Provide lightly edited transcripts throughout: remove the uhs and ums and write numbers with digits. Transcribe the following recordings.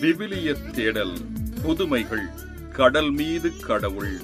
விவிலியத் தேடல் புதுமைகள் கடல் மீது கடவுள்.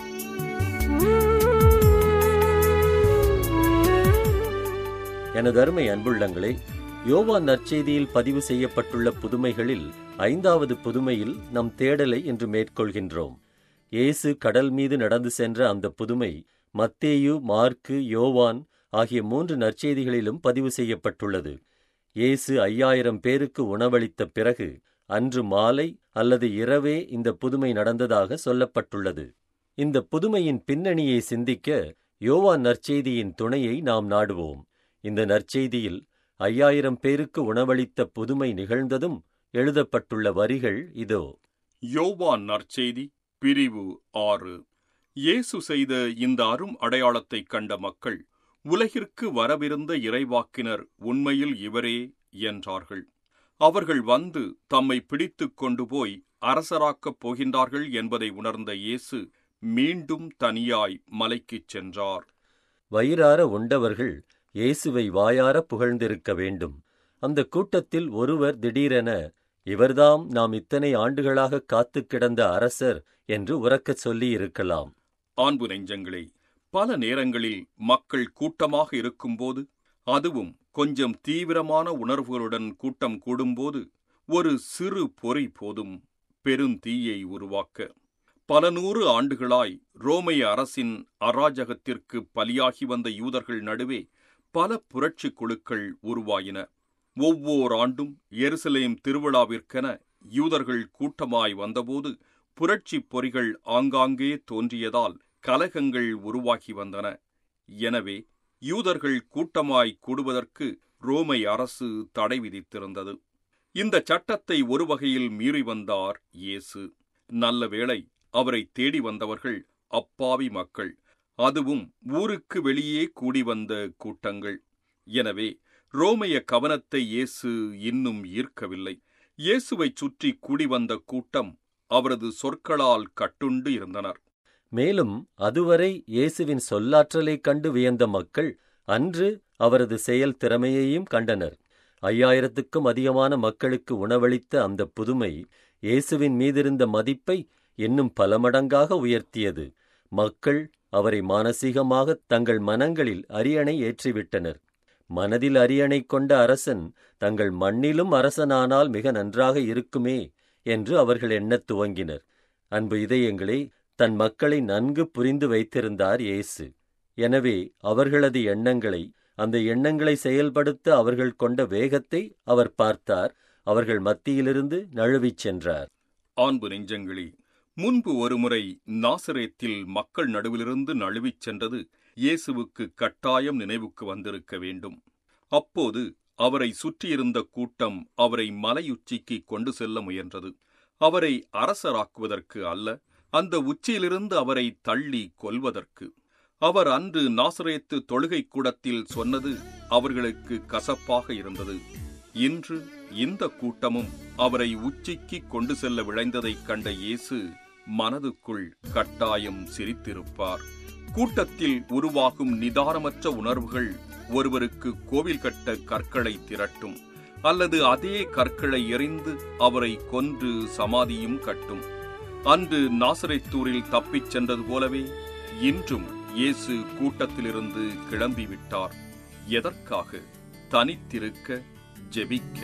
எனதருமை அன்புள்ளங்களே, யோவான் நற்செய்தியில் பதிவு செய்யப்பட்டுள்ள புதுமைகளில் 5வது புதுமையில் நம் தேடலை இன்று மேற்கொள்கின்றோம். இயேசு கடல் மீது நடந்து சென்ற அந்த புதுமை மத்தேயு, மாற்கு, யோவான் ஆகிய 3 நற்செய்திகளிலும் பதிவு செய்யப்பட்டுள்ளது. இயேசு 5000 பேருக்கு உணவளித்த பிறகு அன்று மாலை அல்லது இரவே இந்த புதுமை நடந்ததாக சொல்லப்பட்டுள்ளது. இந்த புதுமையின் பின்னணியை சிந்திக்க யோவான் நற்செய்தியின் துணையை நாம் நாடுவோம். இந்த நற்செய்தியில் 5000 பேருக்கு உணவளித்த புதுமை நிகழ்ந்ததும் எழுதப்பட்டுள்ள வரிகள் இதோ. யோவான் நற்செய்தி பிரிவு 6. இயேசு செய்த இந்த அரும் அடையாளத்தைக் கண்ட மக்கள், உலகிற்கு வரவிருந்த இறைவாக்கினர் உண்மையில் இவரே என்றார்கள். அவர்கள் வந்து தம்மை பிடித்துக் கொண்டு போய் அரசராக்கப் போகின்றார்கள் என்பதை உணர்ந்த இயேசு மீண்டும் தனியாய் மலைக்குச் சென்றார். வயிறார உண்டவர்கள் இயேசுவை வாயார புகழ்ந்திருக்க வேண்டும். அந்த கூட்டத்தில் ஒருவர் திடீரென, இவர்தாம் நாம் இத்தனை ஆண்டுகளாக காத்துக் கிடந்த அரசர் என்று உரக்கச் சொல்லியிருக்கலாம். அன்பு நெஞ்சங்களே, பல நேரங்களில் மக்கள் கூட்டமாக இருக்கும்போது, அதுவும் கொஞ்சம் தீவிரமான உணர்வுகளுடன் கூட்டம் கூடும்போது, ஒரு சிறு பொறி போதும் பெருந்தீயை உருவாக்க. பல 100 ஆண்டுகளாய் ரோமைய அரசின் அராஜகத்திற்கு பலியாகி வந்த யூதர்கள் நடுவே பல புரட்சி குழுக்கள் உருவாயின. ஒவ்வொரு ஆண்டும் எருசலேம் திருவிழாவிற்கென யூதர்கள் கூட்டமாய் வந்தபோது புரட்சி பொறிகள் ஆங்காங்கே தோன்றியதால் கலகங்கள் உருவாகி வந்தன. எனவே யூதர்கள் கூட்டமாய் கூடுவதற்கு ரோமை அரசு தடை விதித்திருந்தது. இந்த சட்டத்தை ஒரு வகையில் மீறி வந்தார் இயேசு. நல்ல வேளை, அவரை தேடி வந்தவர்கள் அப்பாவி மக்கள், அதுவும் ஊருக்கு வெளியே கூடி வந்த கூட்டங்கள். எனவே ரோமைய கவனத்தை இயேசு இன்னும் ஈர்க்கவில்லை. இயேசுவைச் சுற்றி கூடி வந்த கூட்டம் அவரது சொற்களால் கட்டுண்டு இருந்தனர். மேலும் அதுவரை இயேசுவின் சொல்லாற்றலைக் கண்டு வியந்த மக்கள் அன்று அவரது செயல் திறமையையும் கண்டனர். 5000க்கும் அதிகமான மக்களுக்கு உணவளித்த அந்த புதுமை இயேசுவின் மீதிருந்த மதிப்பை இன்னும் பல மடங்காக உயர்த்தியது. மக்கள் அவரை மானசீகமாக தங்கள் மனங்களில் அரியணை ஏற்றிவிட்டனர். மனதில் அரியணை கொண்ட அரசன் தங்கள் மண்ணிலும் அரசனானால் மிக நன்றாக இருக்குமே என்று அவர்கள் எண்ணத் துவங்கினர். அன்பு இதயங்களே, தன் மக்களை நன்கு புரிந்து வைத்திருந்தார் இயேசு. எனவே அவர்களது எண்ணங்களை, அந்த எண்ணங்களை செயல்படுத்த அவர்கள் கொண்ட வேகத்தை அவர் பார்த்தார். அவர்கள் மத்தியிலிருந்து நழுவிச் சென்றார். அன்பு நெஞ்சங்களே, முன்பு ஒருமுறை நாசரேத்தில் மக்கள் நடுவிலிருந்து நழுவிச் சென்றது இயேசுவுக்கு கட்டாயம் நினைவுக்கு வந்திருக்க வேண்டும். அப்போது அவரை சுற்றியிருந்த கூட்டம் அவரை மலையுச்சிக்கு கொண்டு செல்ல முயன்றது. அவரை அரசராக்குவதற்கு அல்ல, அந்த உச்சியிலிருந்து அவரை தள்ளி கொல்வதற்கு. அவர் அன்று நாசரேத்து தொழுகை கூடத்தில் சொன்னது அவர்களுக்கு கசப்பாக இருந்தது. இன்று இந்த கூட்டமும் அவரை உச்சிக்கு கொண்டு செல்ல விழைந்ததைக் கண்ட இயேசு மனதுக்குள் கட்டாயம் சிரித்திருப்பார். கூட்டத்தில் உருவாகும் நிதானமற்ற உணர்வுகள் ஒருவருக்கு கோவில் கட்ட கற்களை திரட்டும், அல்லது அதே கற்களை எறிந்து அவரை கொன்று சமாதியும் கட்டும். அன்று நாசரேத்தூரில் தப்பிச் சென்றது போலவே இன்றும் இயேசு கூட்டத்திலிருந்து கிளம்பிவிட்டார். எதற்காக? தனித்திருக்க, ஜெபிக்க.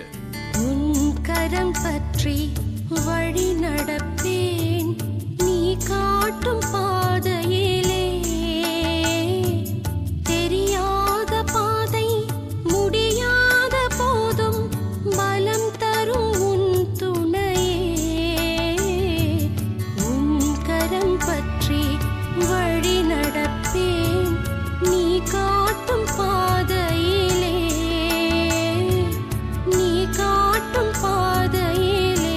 உன் கரம் பற்றி வழி நடப்பேன், நீ காட்டும் பாதையிலே. தெரியாத பாதை, முடியாத போதும் பலம் தரும் உன் துணையே. உன் கரம் பற்றி வழி நடப்பேன், நீ காட்டும் பாதையிலே. நீ காட்டும் பாதையிலே.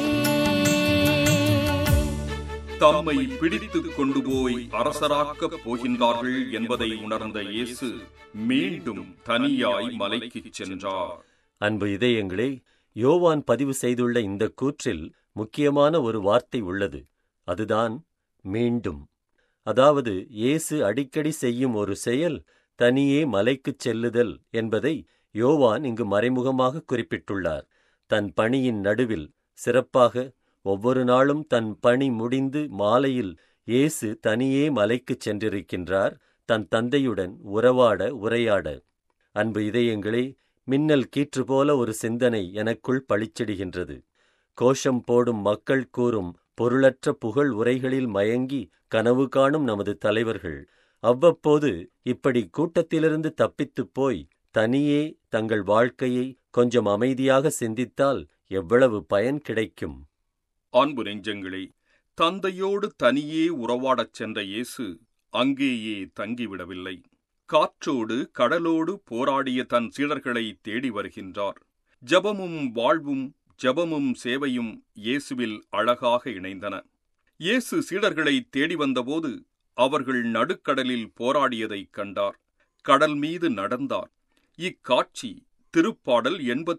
தம்மை பிடித்துக் கொண்டு போய் அரசராக்கப் போகின்றார்கள் என்பதை உணர்ந்த இயேசு மீண்டும் தனியாய் மலைக்குச் சென்றார். அன்பு இதயங்களே, யோவான் பதிவு செய்துள்ள இந்த கூற்றில் முக்கியமான ஒரு வார்த்தை உள்ளது. அதுதான் மீண்டும். அதாவது இயேசு அடிக்கடி செய்யும் ஒரு செயல் தனியே மலைக்குச் செல்லுதல் என்பதை யோவான் இங்கு மறைமுகமாக குறிப்பிட்டுள்ளார். தன் பணியின் நடுவில் சிறப்பாக ஒவ்வொரு நாளும் தன் பணி முடிந்து மாலையில் இயேசு தனியே மலைக்குச் சென்றிருக்கின்றார், தன் தந்தையுடன் உரையாட. அன்பு இதயங்களே, மின்னல் கீற்று போல ஒரு சிந்தனை எனக்குள் பளிச்சிடுகின்றது. கோஷம் போடும் மக்கள் கூறும் பொருளற்ற புகழ் உரைகளில் மயங்கி கனவு காணும் நமது தலைவர்கள் அவ்வப்போது இப்படி கூட்டத்திலிருந்து தப்பித்துப் போய் தனியே தங்கள் வாழ்க்கையை கொஞ்சம் அமைதியாக சிந்தித்தால் எவ்வளவு பயன் கிடைக்கும். அன்பு நெஞ்சங்களே, தந்தையோடு தனியே உறவாடச் சென்ற இயேசு அங்கேயே தங்கிவிடவில்லை. காற்றோடு கடலோடு போராடிய தன் சீடர்களை தேடி வருகின்றார். ஜெபமும் வாழ்வும், ஜெபமும் சேவையும் இயேசுவில் அழகாக இணைந்தன. இயேசு சீடர்களை தேடி வந்தபோது அவர்கள் நடுக்கடலில் போராடியதைக் கண்டார். கடல் மீது நடந்தார். இக்காட்சி திருப்பாடல்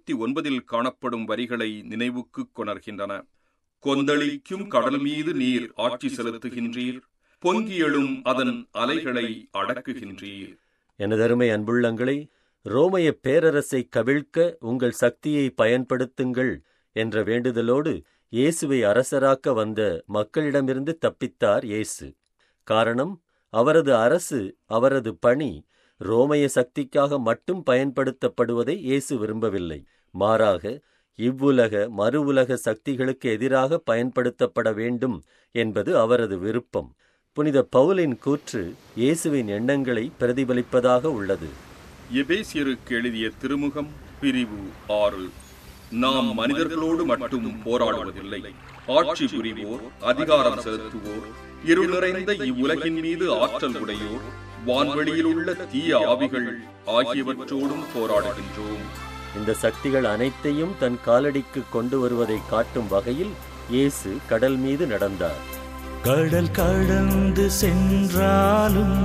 89 காணப்படும் வரிகளை நினைவுக்குக் கொணர்கின்றன. கொந்தளிக்கும் கடல் மீது நீர் ஆட்சி செலுத்துகின்றீர், பொங்கியெழும் அதன் அலைகளை அடக்குகின்றீர். எனதருமை அன்புள்ளங்களே, ரோமைய பேரரசை கவிழ்க்க உங்கள் சக்தியை பயன்படுத்துங்கள் என்ற வேண்டுதலோடு இயேசுவை அரசராக்க வந்த மக்களிடமிருந்து தப்பித்தார் இயேசு. காரணம், அவரது அரசு, அவரது பணி ரோமைய சக்திக்காக மட்டும் பயன்படுத்தப்படுவதை இயேசு விரும்பவில்லை. மாறாக இவ்வுலக மறு உலக சக்திகளுக்கு எதிராக பயன்படுத்தப்பட வேண்டும் என்பது அவரது விருப்பம். புனித பவுலின் கூற்று இயேசுவின் எண்ணங்களை பிரதிபலிப்பதாக உள்ளது. எபேசியருக்கு எழுதிய திருமுகம் பிரிவு 6. நாம் மனிதர்களோடு மட்டும் போராடுவதில்லை. ஆட்சி புரிவோர், அதிகாரம் செலுத்துவோர், இருள் நிறைந்த இவ்வுலகின் மீது ஆற்றல் உடையோர், வான்வெளியில் உள்ள தீய ஆவிகள் ஆகியவற்றோடும் போராடுகின்றோம். இந்த சக்திகள் அனைத்தையும் தன் காலடிக்கு கொண்டு வருவதை காட்டும் வகையில் இயேசு கடல் மீது நடந்தார். கடல் கடந்து சென்றாலும்,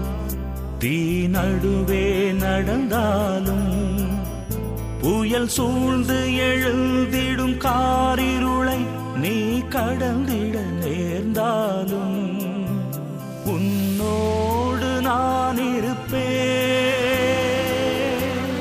தீ நடுவே நடந்தாலும், புயல் சூழ்ந்து எழுந்திடும் காரிருளை நீ கடந்திட நேர்ந்தாலும், உன்னோடு நான் இருப்பேன்,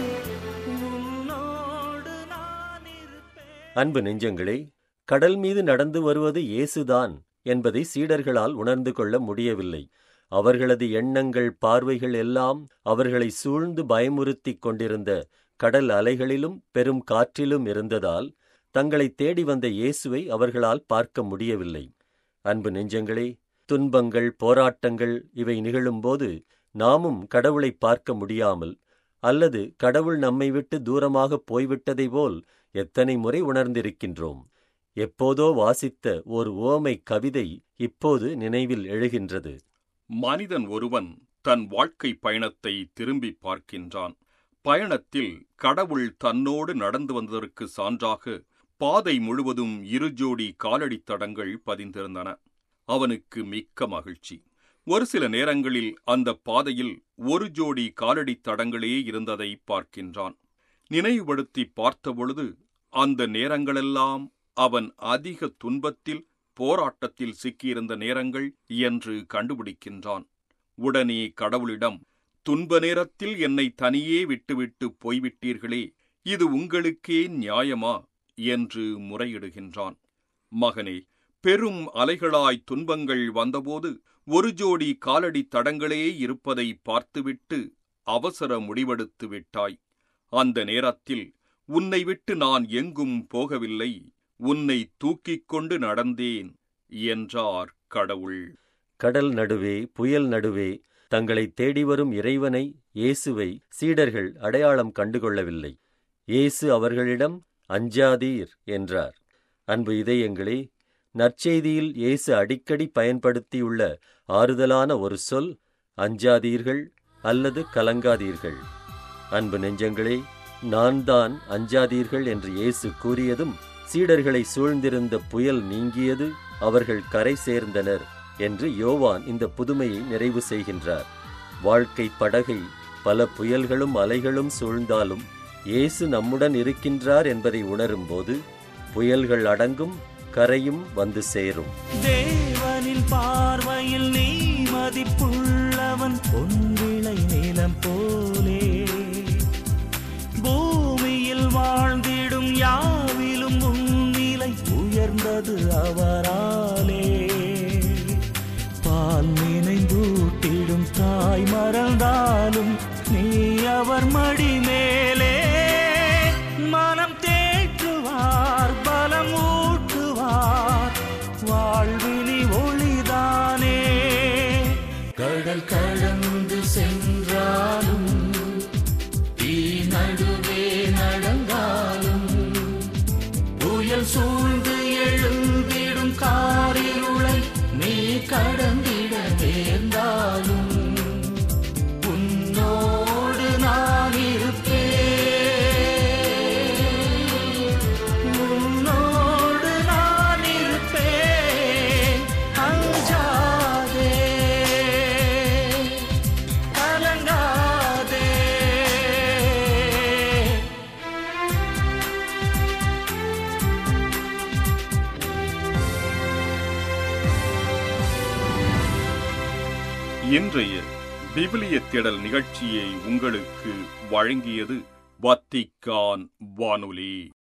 உன்னோடு நான் இருப்பேன். அன்பு நெஞ்சங்களே, கடல் மீது நடந்து வருவது இயேசுதான் என்பதை சீடர்களால் உணர்ந்து கொள்ள முடியவில்லை. அவர்களது எண்ணங்கள், பார்வைகள் எல்லாம் அவர்களை சூழ்ந்து பயமுறுத்திக் கொண்டிருந்த கடல் அலைகளிலும் பெரும் காற்றிலும் இருந்ததால் தங்களை தேடி வந்த இயேசுவை அவர்களால் பார்க்க முடியவில்லை. அன்பு நெஞ்சங்களே, துன்பங்கள், போராட்டங்கள் இவை நிகழும்போது நாமும் கடவுளை பார்க்க முடியாமல், அல்லது கடவுள் நம்மை விட்டு தூரமாக போய்விட்டதை போல் எத்தனை முறை உணர்ந்திருக்கின்றோம். எப்போதோ வாசித்த ஒரு உவமை கவிதை இப்போது நினைவில் எழுகின்றது. மனிதன் ஒருவன் தன் வாழ்க்கை பயணத்தை திரும்பி பார்க்கின்றான். பயணத்தில் கடவுள் தன்னோடு நடந்து வந்ததற்கு சான்றாக பாதை முழுவதும் 2 ஜோடி காலடி தடங்கள் பதிந்திருந்தன. அவனுக்கு மிக்க மகிழ்ச்சி. ஒரு சில நேரங்களில் அந்த பாதையில் 1 ஜோடி காலடி தடங்களே இருந்ததை பார்க்கின்றான். நினைவுபடுத்தி பார்த்தபொழுது அந்த நேரங்களெல்லாம் அவன் அதிக துன்பத்தில், போராட்டத்தில் சிக்கியிருந்த நேரங்கள் என்று கண்டுபிடிக்கின்றான். உடனே கடவுளிடம், துன்ப நேரத்தில் என்னை தனியே விட்டுவிட்டு போய்விட்டீர்களே, இது உங்களுக்கே நியாயமா என்று முறையிடுகின்றான். மகனே, பெரும் அலைகளாய் துன்பங்கள் வந்தபோது 1 ஜோடி காலடி தடங்களே இருப்பதை பார்த்துவிட்டு அவசர முடிவெடுத்து விட்டாய். அந்த நேரத்தில் உன்னை விட்டு நான் எங்கும் போகவில்லை, உன்னை தூக்கிக் கொண்டு நடந்தேன் என்றார் கடவுள். கடல் நடுவே, புயல் நடுவே தங்களை தேடி வரும் இறைவனை, இயேசுவை சீடர்கள் அடையாளம் கண்டுகொள்ளவில்லை. இயேசு அவர்களிடம் அஞ்சாதீர் என்றார். அன்பு இதயங்களே, நற்செய்தியில் இயேசு அடிக்கடி பயன்படுத்தியுள்ள ஆறுதலான ஒரு சொல் அஞ்சாதீர்கள் அல்லது கலங்காதீர்கள். அன்பு நெஞ்சங்களே, நான் தான் அஞ்சாதீர்கள் என்று இயேசு கூறியதும் சீடர்களை சூழ்ந்திருந்த புயல் நீங்கியது, அவர்கள் கரை சேர்ந்தனர் என்று யோவான் இந்த புதுமையை நிறைவு செய்கின்றார். வாழ்க்கை படகை பல புயல்களும் அலைகளும் சூழ்ந்தாலும் இயேசு நம்முடன் இருக்கின்றார் என்பதை உணரும்போது புயல்கள் அடங்கும், கரையும் வந்து சேரும். தேவனின் பார்வையில் நீ மதிப்புள்ளவன், பொன்விளை நிலம் போலே பூமியில் வாழ்ந்திடும் யாவிலும் உன்னி இன்றைய விவிலிய தேடல் நிகழ்ச்சியை உங்களுக்கு வழங்கியது வத்திக்கான் வானொலி.